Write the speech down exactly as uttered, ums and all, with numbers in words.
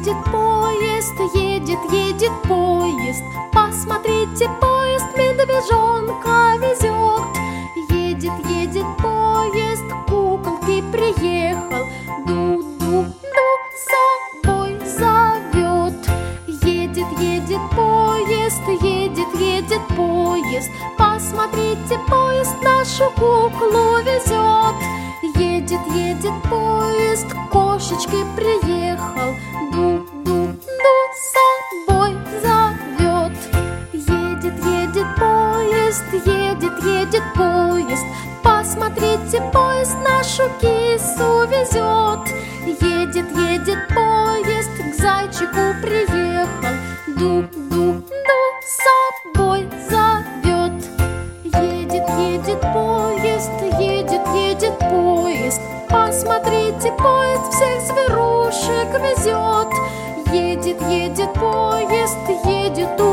едет поезд, едет, едет поезд. Посмотрите, поезд медвежонка везет. Едет, едет поезд, к куколке приехал. Ду-ду-ду с собой зовет. Едет, едет поезд, едет, едет поезд. Посмотрите, поезд нашу куклу везет. Едет, едет поезд, к кошечке приехал. Ду-ду-ду с собой зовет. Едет, едет поезд, едет, едет поезд. Посмотрите, поезд нашу кису везет. Едет, едет поезд, к зайчику приехал. Ду-ду-ду с собой зовет. Едет, едет поезд, едет, едет поезд. Посмотрите, поезд всех зверушек везет. Едет, едет поезд, едет